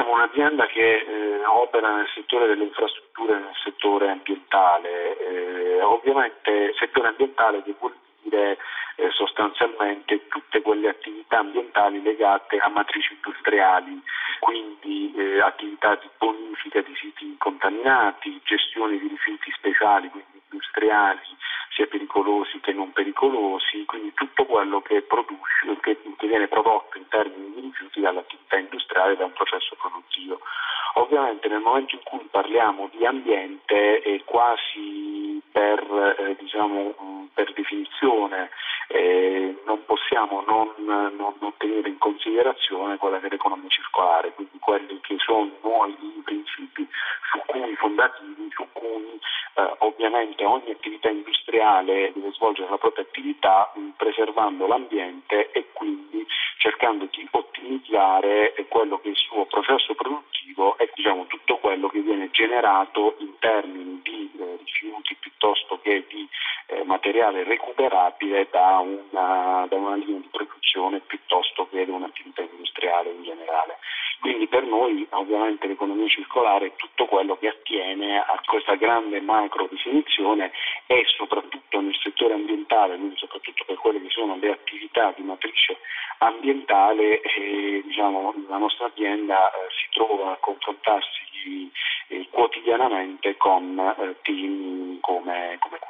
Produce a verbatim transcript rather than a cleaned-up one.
siamo un'azienda che eh, opera nel settore delle infrastrutture e nel settore ambientale. Eh, ovviamente settore ambientale che vuol dire eh, sostanzialmente tutte quelle attività ambientali legate a matrici industriali, quindi eh, attività di bonifica di siti contaminati, gestione di rifiuti speciali, quindi industriali, sia pericolosi che non pericolosi, quindi tutto quello che produce, che, che viene prodotto in termini di rifiuti dall'attività industriale, da un processo produttivo. Ovviamente nel momento in cui parliamo di ambiente è quasi per, eh, diciamo, per definizione eh, non possiamo non, non, non tenere in considerazione quella che è l'economia circolare, quindi quelli che sono noi i principi su cui fondativi, su cui eh, ovviamente ogni attività industriale deve svolgere la propria attività mh, preservando l'ambiente e quindi cercando di ottimizzare quello che è il suo processo produttivo e diciamo tutto quello che viene generato in termini di eh, rifiuti piuttosto che di eh, materiale recuperabile da una, da una linea di produzione piuttosto che da un'attività industriale in generale. Quindi per noi ovviamente l'economia circolare è tutto quello che attiene a questa grande macro definizione e soprattutto nel settore ambientale, quindi soprattutto per quelle che sono le attività di matrice ambientale, eh, diciamo, la nostra azienda eh, si trova a confrontarsi eh, quotidianamente con eh, team come, come